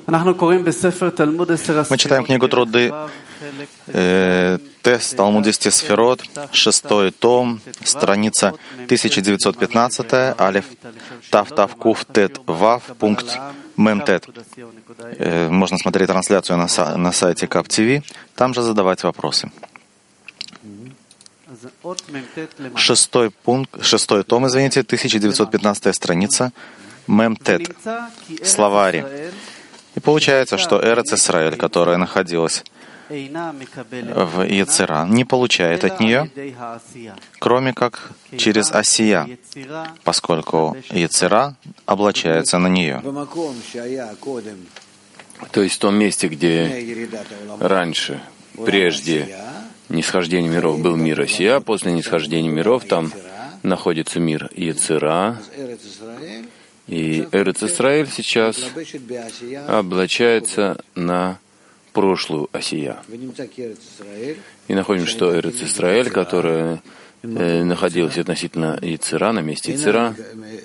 Мы читаем книгу Труды, тест Талмуд 10 сферот, 6 том, страница 1915, алиф, тав, тав, куф, тет, вав, пункт, мем, тет. Можно смотреть трансляцию на сайте КАП ТВ, там же задавать вопросы. 6 том, 1915 страница, мем, тет, словари. И получается, что Эрец Исраэль, которая находилась в Йецера, не получает от нее, кроме как через Асия, поскольку Йецера облачается на нее. То есть в том месте, где раньше, прежде нисхождения миров был мир Асия, после нисхождения миров там находится мир Йецера, и Эрец Исраэль сейчас облачается на прошлую Асия. И находим, что Эрец Исраэль, которая находилась относительно Йецера, на месте Йецера,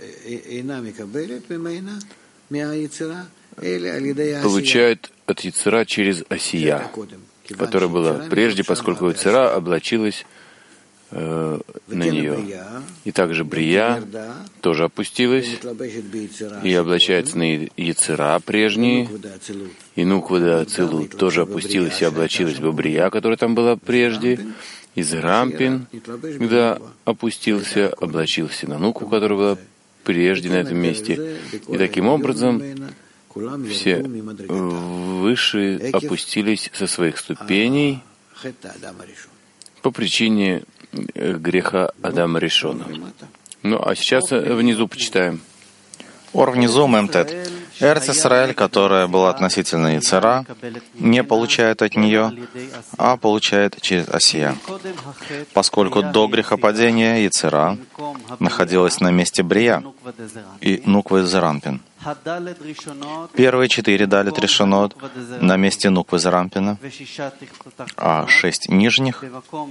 получает от Йецера через Асия, которая была прежде, поскольку Йецера облачилась на нее. И также Брия тоже опустилась и облачается на Йецера прежние, и Нуква Ацилут тоже опустилась и облачилась в Брия, которая там была прежде, и Зерампин, когда опустился, облачился на Нукву, которая была прежде на этом месте. И таким образом все высшие опустились со своих ступеней по причине греха Адама Ришона. Ну, а сейчас внизу почитаем. Ор внизу, мемтет. Эрец Исраэль, которая была относительно Йецера, не получает от нее, а получает через Асия. Поскольку до грехопадения Йецера находилась на месте Брия и Нуквы Зерампин. Первые 4 далит решенот на месте Нуквы Зерампина, а 6 нижних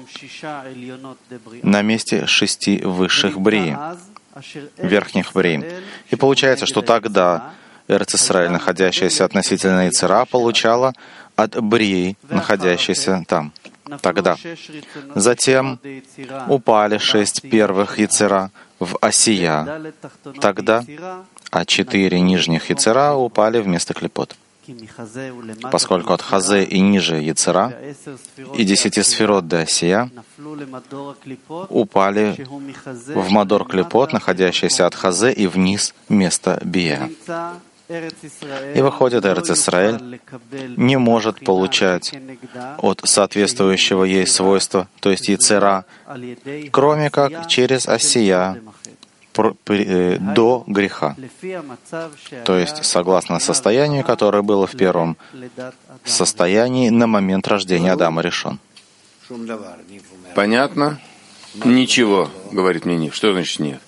на месте 6 высших Брии, верхних Брии. И получается, что тогда Эрец Исраэль, находящаяся относительно Йецера, получала от Брии, находящейся там. Тогда. Затем упали 6 первых Йецера в Асия. Тогда, а 4 нижних Йецера упали вместо клипот. Поскольку от Хазе и ниже Йецера и 10 сферот до Асия упали в Мадор клипот, находящийся от Хазе и вниз вместо Бия. И выходит, Эрец Исраэль не может получать от соответствующего ей свойства, то есть Йецера, кроме как через Асия, до греха. То есть, согласно состоянию, которое было в первом состоянии на момент рождения Адама Ришон. Понятно? Ничего, говорит мне нет. Что значит нет?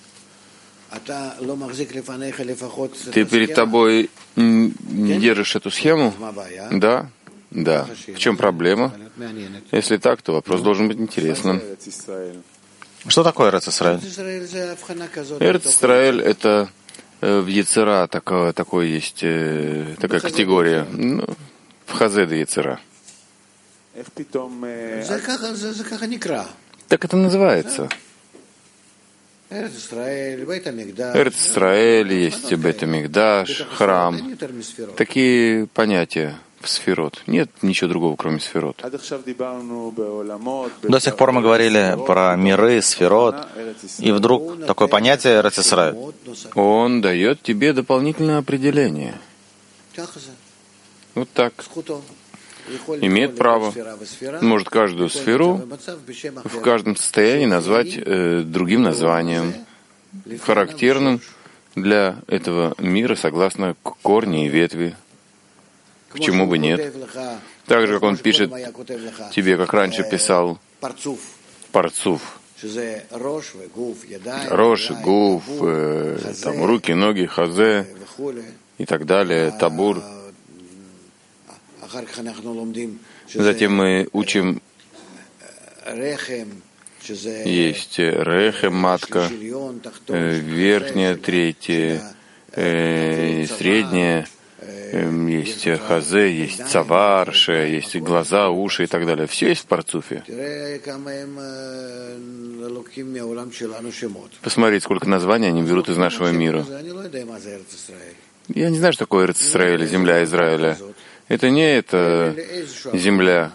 Ты перед тобой не держишь эту схему? Да? Да. В чем проблема? Если так, то вопрос должен быть интересным. Что такое Эрец Исраэль? Эрец Исраэль — это в Йецера такая категория. Ну, в Хазе до Йецера. Так это называется. Эрец Исраэль, есть Бейт-Микдаш, храм. Такие понятия в сферот. Нет ничего другого, кроме сферот. До сих пор мы говорили про миры, сферот, и вдруг такое понятие Эрец Исраэль. Он дает тебе дополнительное определение. Вот так. Имеет право. Может каждую сферу в каждом состоянии назвать другим названием, характерным для этого мира согласно корню и ветви. Почему бы нет? Так же, как он пишет тебе, как раньше писал Парцуф. Рош, Гуф, там, руки, ноги, Хазе и так далее, Табур. Затем мы учим, есть Рехем, матка, верхняя, третья, средняя, Есть хазе, есть цавар, шея, есть глаза, уши и так далее. Все есть в парцуфе. Посмотрите, сколько названий они берут из нашего мира. Я не знаю, что такое Эрец-Исраэль, земля Израиля. Это не эта земля.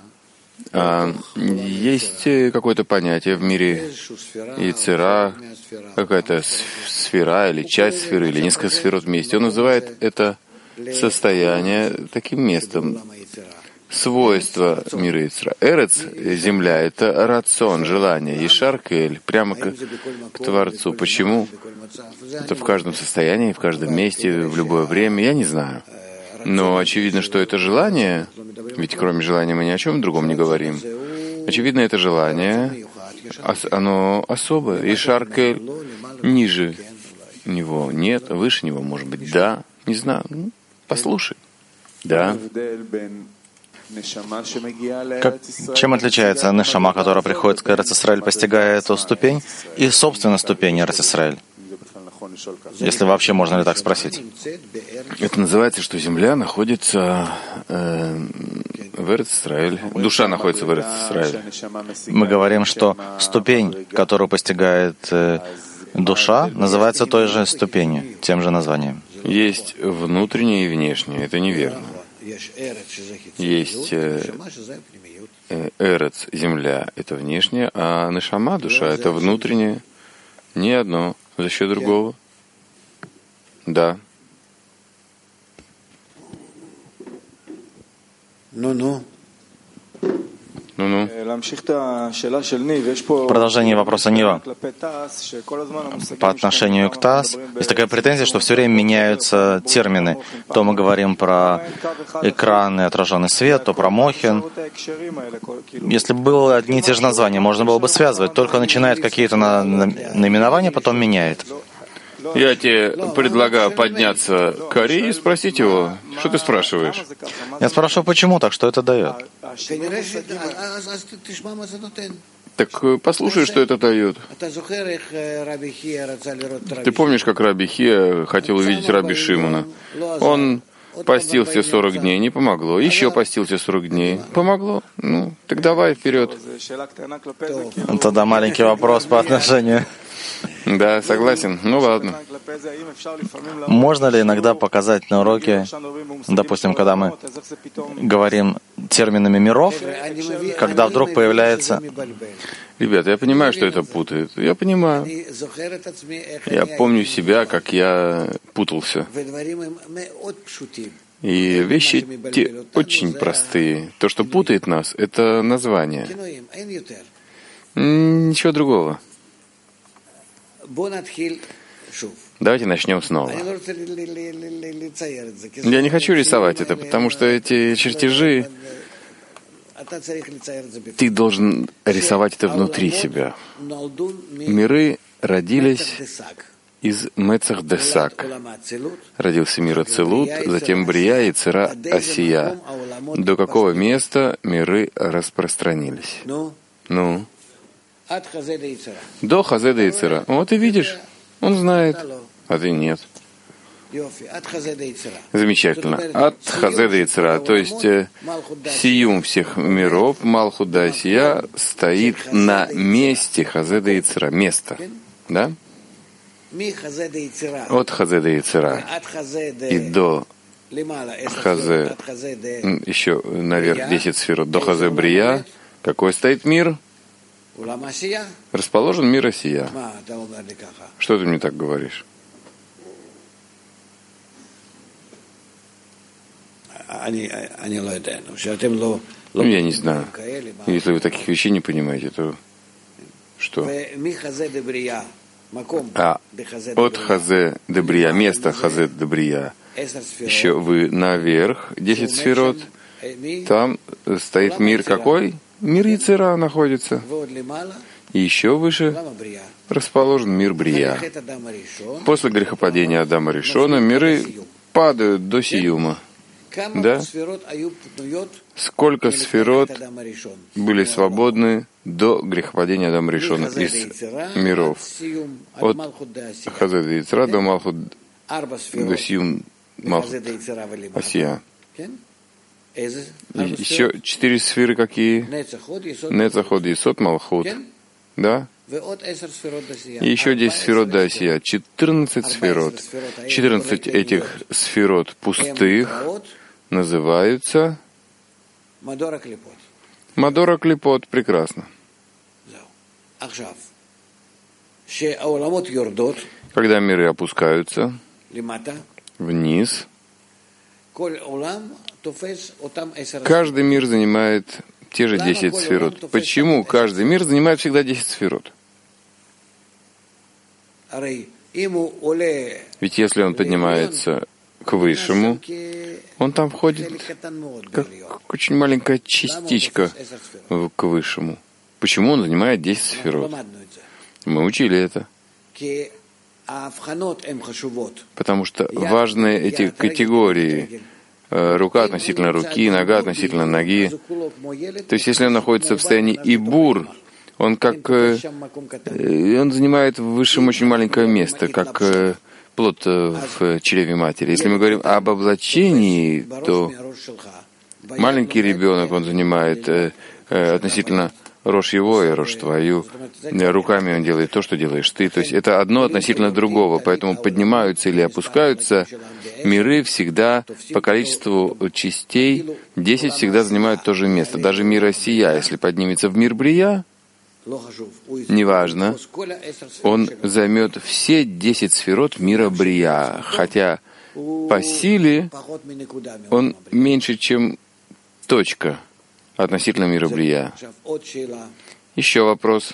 Есть какое-то понятие в мире Йецера, какая-то сфера или часть сферы, или несколько сфер вместе. Он называет это состояние таким местом, свойство мира Йецера. Эрец, земля, это рацион, желание, ешаркель, прямо к Творцу. Почему? Это в каждом состоянии, в каждом месте, в любое время, я не знаю. Но очевидно, что это желание, ведь кроме желания мы ни о чем другом не говорим. Очевидно, это желание, оно особое. И шаркель ниже него нет, выше него, может быть, да, не знаю. Послушай. Да. Чем отличается нешама, которая приходит к Эрец-Исраэль, постигая эту ступень, и собственная ступень Эрец-Исраэль? Если вообще можно ли так спросить. Это называется, что земля находится в Эрец-Исраэль. Душа находится в Эрец-Исраэль. Мы говорим, что ступень, которую постигает душа, называется той же ступенью, тем же названием. Есть внутреннее и внешнее. Это неверно. Есть Эрец, земля, это внешнее, а нешама, душа, это внутреннее. Не одно за счет другого. Да. Ну-ну. Ну-ну. Продолжение вопроса Нива. По отношению к ТАСС есть такая претензия, что все время меняются термины. То мы говорим про экран и отраженный свет, то про Мохин. Если бы было одни и те же названия, можно было бы связывать. Только начинает какие-то наименования, потом меняет. Я тебе предлагаю подняться к Ари и спросить его, что ты спрашиваешь. Я спрашиваю, почему так, что это дает? Так послушай, что это дает. Ты помнишь, как Раби Хия хотел увидеть Раби Шимона? Он постился 40 дней, не помогло. Еще постился 40 дней. Помогло? Ну, так давай вперед. Тогда маленький вопрос по отношению. Да, согласен. Ну ладно. Можно ли иногда показать на уроке, допустим, когда мы говорим терминами миров, когда вдруг появляется... Ребята, я понимаю, что это путает. Я понимаю. Я помню себя, как я путался. И вещи те очень простые. То, что путает нас, это название. Ничего другого. Давайте начнем снова. Я не хочу рисовать это, потому что эти чертежи, ты должен рисовать это внутри себя. Миры родились из Мецах Десак. Родился мир Ацилут, затем Брия, Йецера, Асия. До какого места миры распространились? Ну? До Хазеда Йецера. Вот и видишь, он знает, а ты нет. Замечательно. От Хазеда Йецера, то есть сиюм всех миров, Малхут да Асия, стоит на месте Хазеда Йецера. Место. Да? От Хазеда Йецера и до Хазе, еще наверх 10 сферот, до Хазе Брия, какой стоит мир? Расположен мир Асия. Что ты мне так говоришь? Ну, я не знаю. Если вы таких вещей не понимаете, то что? А от Хазе де Брия, место Хазе де Брия, еще вы наверх 10 сферот, там стоит мир какой? Мир Йецера находится. И еще выше расположен мир Брия. После грехопадения Адама Ришона миры падают до сиюма. Да? Сколько сферот были свободны до грехопадения Адама Ришона из миров? От Хазеда Йецера до Малхут до сиюм Асия. Еще 4 сферы какие? Нецах, Ход, Есод, Малхут. Да? И еще 10 сферот до Асия. 14 сферот. 14 этих сферот пустых называются Мадора Клипот. Прекрасно. Когда миры опускаются вниз, каждый мир занимает те же 10 сферот. Почему каждый мир занимает всегда 10 сферот? Ведь если он поднимается к высшему, он там входит как очень маленькая частичка к высшему. Почему он занимает 10 сферот? Мы учили это. Потому что важны эти категории. Рука относительно руки, нога относительно ноги. То есть, если он находится в состоянии ибур, он он занимает в высшем очень маленькое место, как плод в чреве матери. Если мы говорим об облачении, то маленький ребенок, он занимает относительно рожь его и рожь твою. Руками он делает то, что делаешь ты. То есть это одно относительно другого. Поэтому поднимаются или опускаются миры всегда по количеству частей. 10 всегда занимают то же место. Даже мир Асия, если поднимется в мир Брия, неважно, он займет все 10 сферот мира Брия. Хотя по силе он меньше, чем точка относительно мира Брия. Еще вопрос.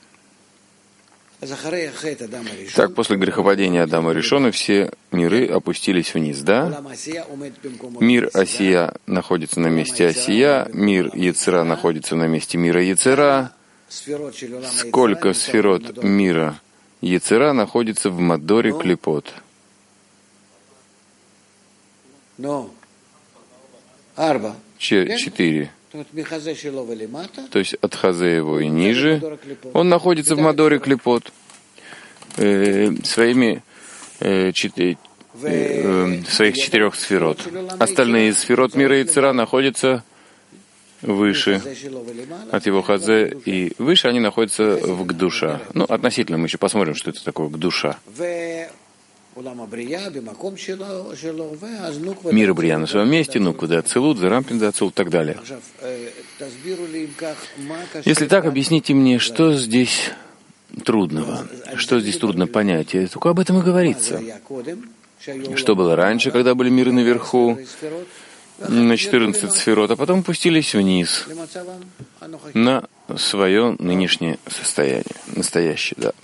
Так, после грехопадения Адама Ришона все миры опустились вниз, да? Мир Асия находится на месте Асия, мир Ецера находится на месте мира Ецера. Сколько сферот мира Ецера находится в Мадоре Клипот? 4. То есть от Хазе его и ниже, он находится в Мадоре Клипот своих 4 сферот. Остальные сферот мира Ецера находятся выше от его Хазе, и выше они находятся в Гдуша. Ну, относительно, мы еще посмотрим, что это такое Гдуша. Мир Брия на своем месте, Нуква де Ацилут, Зарампин де Ацилут и так далее. Если так, объясните мне, что здесь трудного, что здесь трудно понять. Только об этом и говорится. Что было раньше, когда были миры наверху, на 14 сферот, а потом пустились вниз на свое нынешнее состояние, настоящее, да.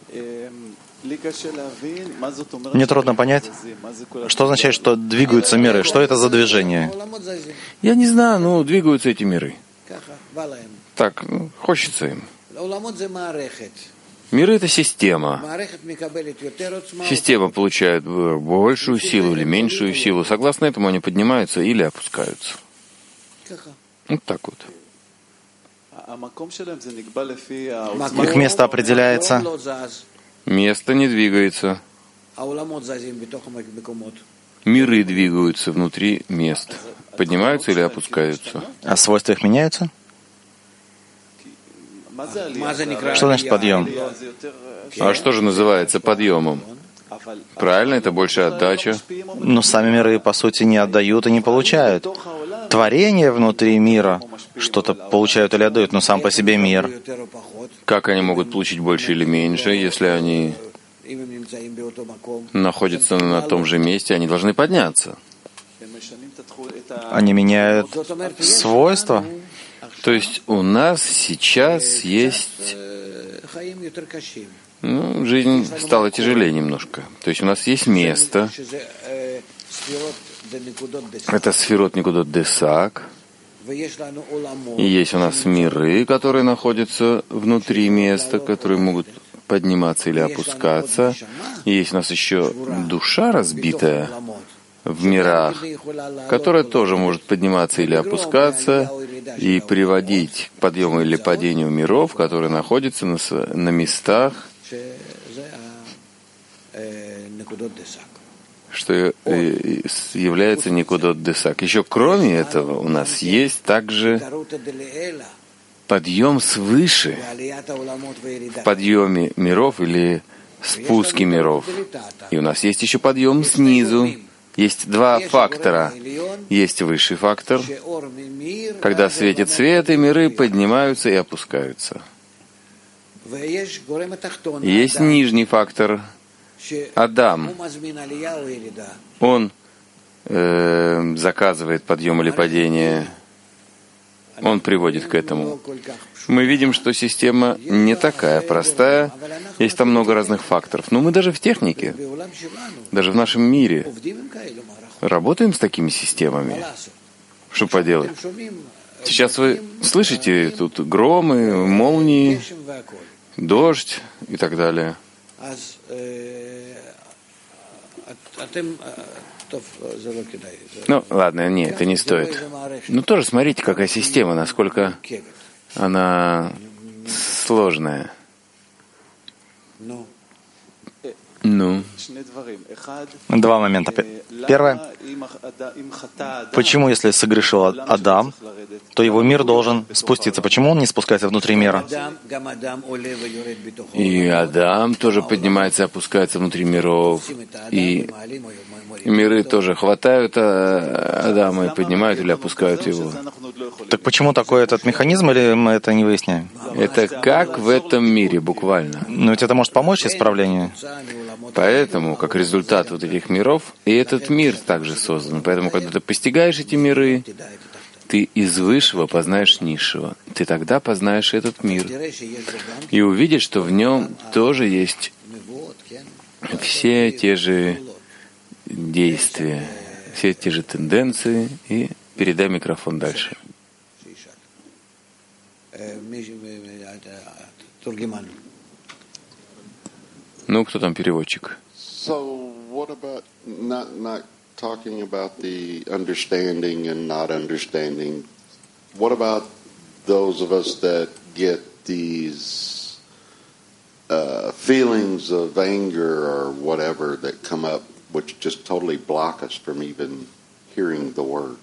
Мне трудно понять, что означает, что двигаются миры. Что это за движение? Я не знаю, но двигаются эти миры. Так, хочется им. Миры — это система. Система получает большую силу или меньшую силу. Согласно этому они поднимаются или опускаются. Вот так вот. Их место определяется. Место не двигается. Миры двигаются внутри мест. Поднимаются или опускаются. А свойства их меняются? Что значит подъем? А что же называется подъемом? Правильно, это больше отдача. Но сами миры, по сути, не отдают и не получают. Творение внутри мира что-то получают или отдают, но сам по себе мир. Как они могут получить больше или меньше, если они находятся на том же месте, они должны подняться. Они меняют свойства. То есть у нас сейчас есть... жизнь стала тяжелее немножко. То есть у нас есть место. Это сферот Никудот Десак. И есть у нас миры, которые находятся внутри места, которые могут подниматься или опускаться. И есть у нас еще душа разбитая в мирах, которая тоже может подниматься или опускаться и приводить к подъему или падению миров, которые находятся на местах что является Никудот Десак. Еще кроме этого у нас есть также подъем свыше, в подъеме миров или спуске миров. И у нас есть еще подъем снизу. Есть два фактора. Есть высший фактор, когда светит свет, и миры поднимаются и опускаются. Есть нижний фактор, Адам. Он заказывает подъем или падение. Он приводит к этому. Мы видим, что система не такая простая. Есть там много разных факторов. Но мы даже в технике, даже в нашем мире работаем с такими системами. Что поделать? Сейчас вы слышите тут громы, молнии, дождь и так далее. Ну, ладно, нет, это не стоит. Но тоже смотрите, какая система, насколько она сложная. Ну. Два момента. Первое. Почему, если согрешил Адам, то его мир должен спуститься? Почему он не спускается внутри мира? И Адам тоже поднимается и опускается внутри миров. И миры тоже хватают Адама и поднимают или опускают его. Так почему такой этот механизм, или мы это не выясняем? Это как в этом мире, буквально. Но ведь это может помочь исправлению. Поэтому, как результат вот этих миров, и этот мир также создан. Поэтому, когда ты постигаешь эти миры, ты из высшего познаешь низшего. Ты тогда познаешь этот мир. И увидишь, что в нем тоже есть все те же действия, все те же тенденции. И передай микрофон дальше. Ну, кто там переводчик? So what about not talking about the understanding and not understanding? What about those of us that get these feelings of anger or whatever that come up, which just totally block us from even hearing the words?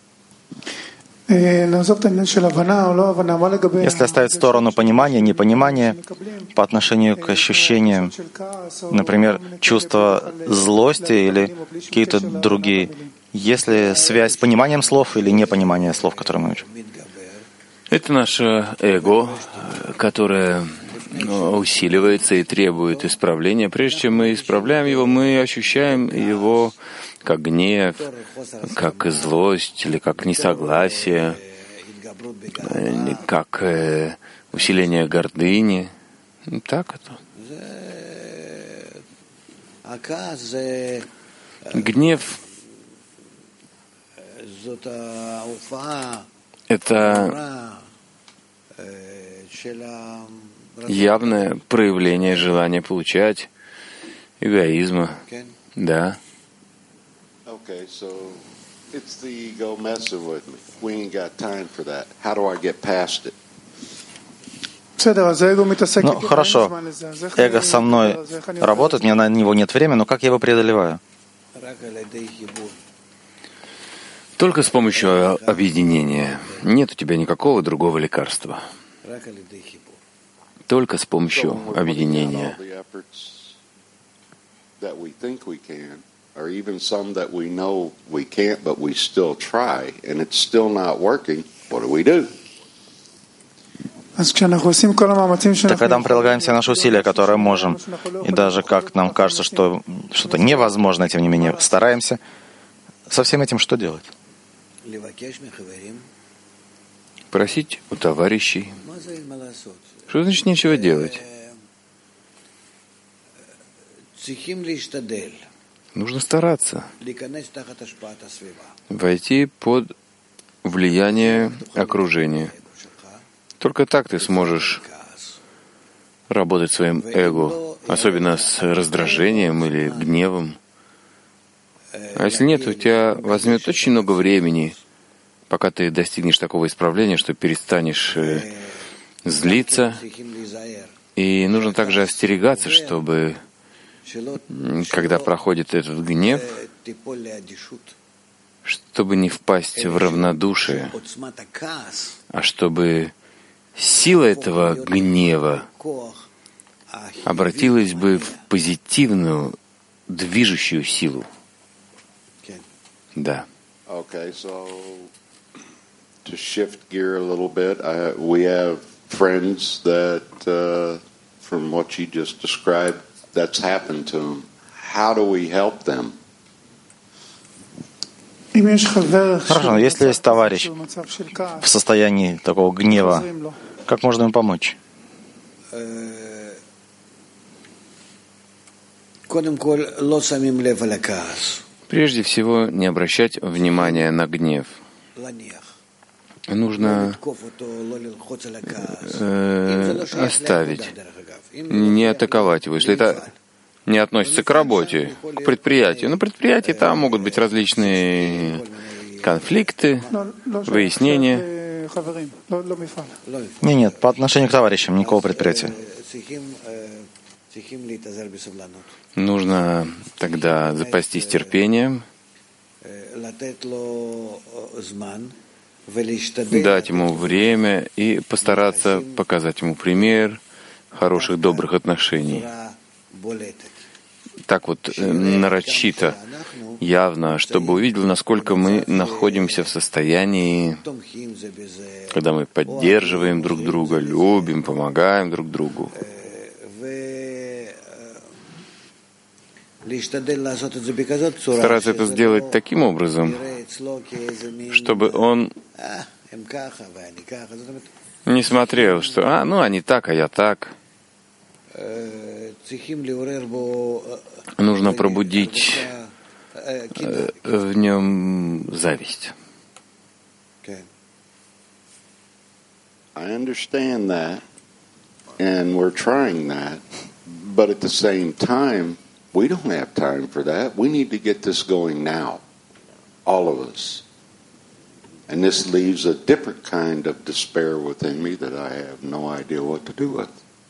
Если оставить в сторону понимания, непонимания по отношению к ощущениям, например, чувство злости или какие-то другие, есть ли связь с пониманием слов или непониманием слов, которые мы учим? Это наше эго, которое усиливается и требует исправления. Прежде чем мы исправляем его, мы ощущаем его как гнев, как злость, или как несогласие, или как усиление гордыни. Так это. Гнев — это явное проявление желания получать, эгоизма, да. Okay, so it's the ego messing with me. We ain't got time for that. How do I get past it? Ну, хорошо. Эго со мной работает, мне на него нет времени, но как я его преодолеваю? Только с помощью объединения. Нет у тебя никакого другого лекарства. Только с помощью объединения. Or even some that we know we can't, but we still try, and it's still not working, what do? Так когда мы прилагаем все наши усилия, которые можем, и даже как нам кажется, что что-то невозможно, тем не менее, стараемся, со всем этим что делать? Просить у товарищей. Что значит нечего делать? Нужно стараться войти под влияние окружения. Только так ты сможешь работать своим эго, особенно с раздражением или гневом. А если нет, у тебя возьмет очень много времени, пока ты достигнешь такого исправления, что перестанешь злиться. И нужно также остерегаться, чтобы когда проходит этот гнев, чтобы не впасть в равнодушие, а чтобы сила этого гнева обратилась бы в позитивную, движущую силу. Да. Okay, so to shift gear a little bit, we have friends that, from what you just described, that's happened to them. How do we help them? Хорошо, но если есть товарищ в состоянии такого гнева, как можно ему помочь? Прежде всего, не обращать внимания на гнев. Нужно оставить, не атаковать его. Если это не относится к работе, к предприятию. На предприятии там могут быть различные конфликты, выяснения. Нет, по отношению к товарищам, никакого предприятия. Нужно тогда запастись терпением, дать ему время и постараться показать ему пример хороших, добрых отношений. Так вот, нарочито, явно, чтобы увидел, насколько мы находимся в состоянии, когда мы поддерживаем друг друга, любим, помогаем друг другу. Стараться это сделать таким образом, чтобы он не смотрел, что они так, а я так. Нужно пробудить в нем зависть. I understand that, and we're trying that, but at the same time, we don't have time for that. We need to get this going now, all of us. And this leaves a different kind of despair within me that I have no idea what to do with.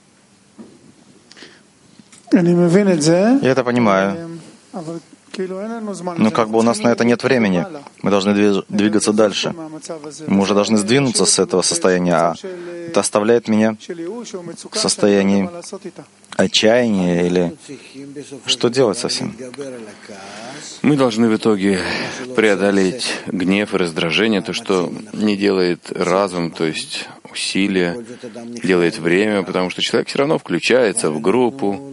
Я это понимаю. Но как бы у нас на это нет времени. Мы должны двигаться дальше. Мы уже должны сдвинуться с этого состояния, а это оставляет меня в состоянии отчаяния или что делать со всем? Мы должны в итоге преодолеть гнев и раздражение, то, что не делает разум, то есть усилия, делает время, потому что человек все равно включается в группу.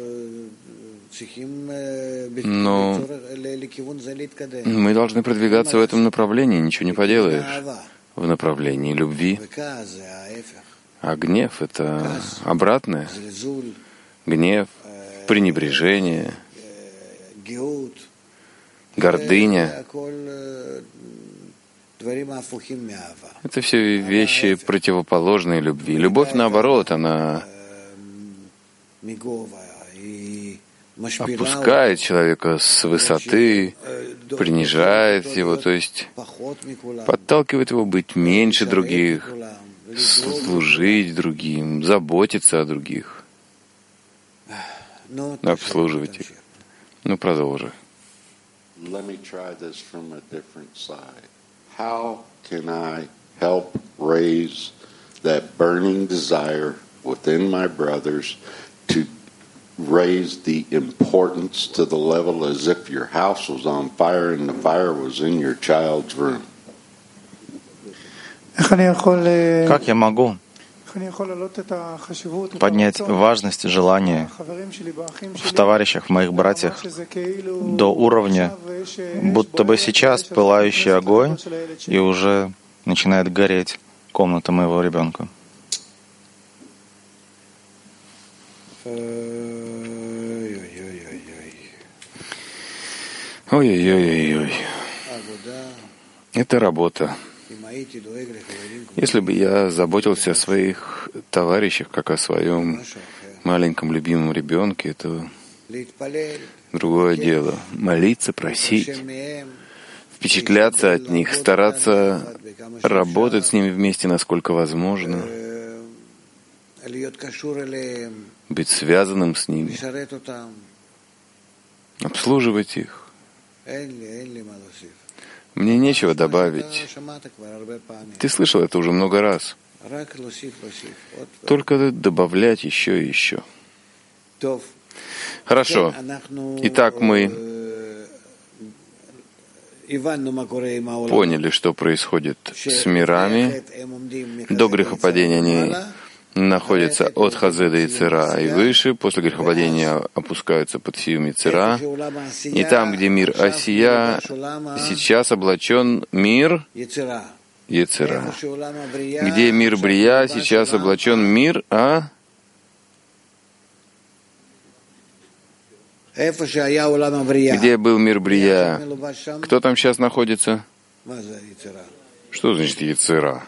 Но мы должны продвигаться в этом направлении, ничего не поделаешь, в направлении любви. А гнев — это обратное. Гнев, пренебрежение, гордыня — это все вещи противоположные любви. Любовь, наоборот, она опускает человека с высоты, принижает его, то есть подталкивает его быть меньше других, служить другим, заботиться о других, обслуживать их. Продолжи. Let me try this from a different side. How can I help raise that burning desire within my brothers to raise the importance to the level as if your house was on fire and the fire was in your child's room? Как я могу поднять важность желания в товарищах, в моих братьях до уровня, будто бы сейчас пылающий огонь и уже начинает гореть комната моего ребенка? Ой-ой-ой-ой-ой. Это работа. Если бы я заботился о своих товарищах, как о своем маленьком любимом ребенке, это другое дело. Молиться, просить, впечатляться от них, стараться работать с ними вместе, насколько возможно, быть связанным с ними, обслуживать их. Мне нечего добавить. Ты слышал это уже много раз. Только добавлять еще и еще. Хорошо. Итак, мы поняли, что происходит с мирами. До грехопадения они находятся от Хазеда и Цера и выше. После грехопадения опускаются под Сиюм и Цера. И там, где мир Осия, сейчас облачен мир Ецера. Где мир Брия, сейчас облачен мир Где был мир Брия? Кто там сейчас находится? Что значит Ецера?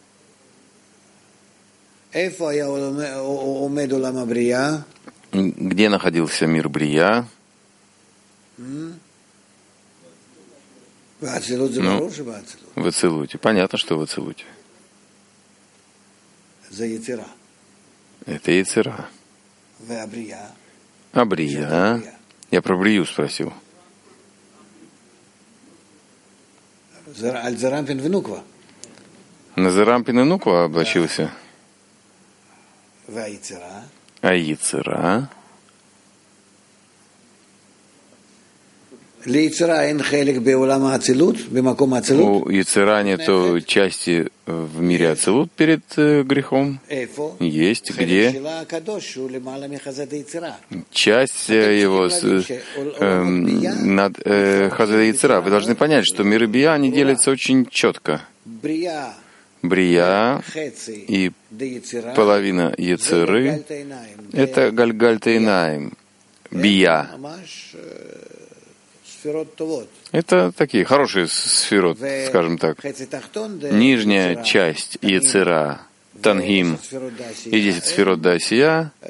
Где находился мир Брия? В Ацилуте. Понятно, что в Ацилуте. Это Ецера. А Брия? Я про Брию спросил. На Зерампин и Нуква облачился. А Ецера? У Ецера нету части в мире Ацилут перед грехом. Есть где? Часть его над Хазеда Ецера. Вы должны понять, что миры Бия, они делятся очень четко. Брия и половина Ецеры — это Гальгальтейнаим, Бия. Это такие хорошие сферот, скажем так. Нижняя часть Ецера, Тангим и 10 сферот до Осия —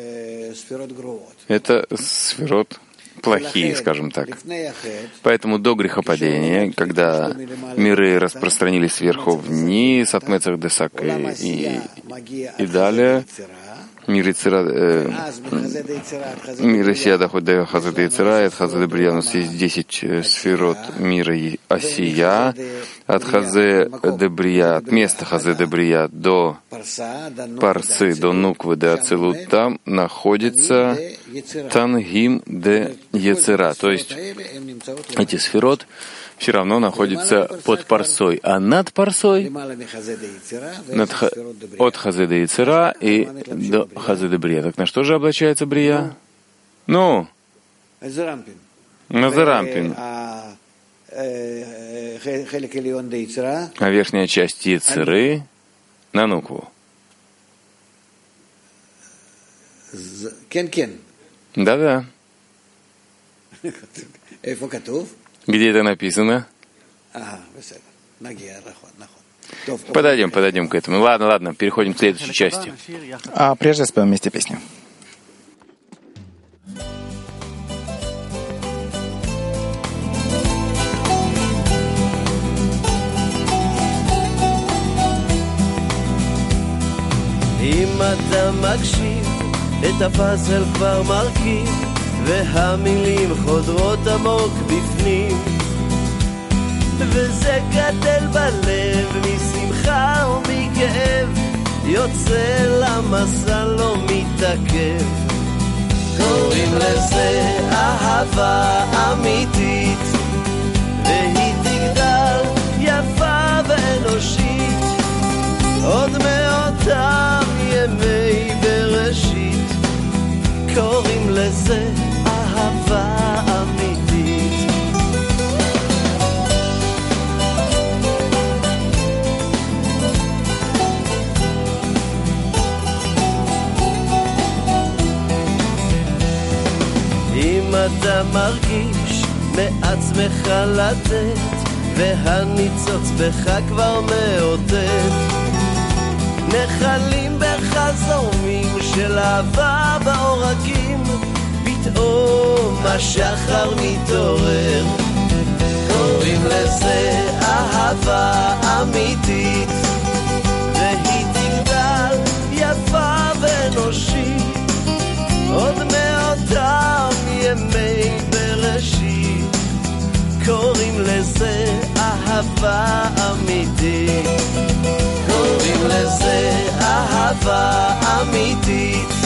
это сферот плохие, скажем так. Поэтому до грехопадения, когда миры распространились сверху вниз, от Мецах до Саки и далее, мир Осия доходит до Хазеда Ецера, от Хазеда Брия у нас есть 10 сферот мира Осия, от Хазеда Брия, от места Хазеда Брия до Парсы, до Нуквы, до Ацилут, там находится Тангим де Ецера. То есть эти сферот все равно находятся под Парсой, а над Парсой, от Хазеда Ецера и до Хазеда Брия. Так на что же облачается Брия? Ну, на Зерампин. А верхняя часть Ецеры на Нукву. Да-да. Где это написано? Подойдем к этому. Ладно, переходим к следующей части. А прежде споем вместе песню. אם אתה מקשיב, את הפאזל כבר מרכיב, והמילים חודרות עמוק בפנים, וזה גדל בלב משמחה ומכאב, יוצא למסע לא מתעכב. קוראים לזה אהבה אמיתית, והיא תגדל יפה ואנושית, עוד מאותם ימי בראשית. קוראים לזה אהבה אמיתית. אם אתה מרגיש מעצמך לתת, והניצוץ בך כבר מאותת, נחלים בך זורמים של אהבה בעורקים, פתאום השחר מתעורר. קוראים לזה אהבה אמיתית, והיא תגדל יפה ואנושית, עוד מאותם ימי בראשית. לזה אהבה אמיתית, קוראים לזה אהבה אמיתית.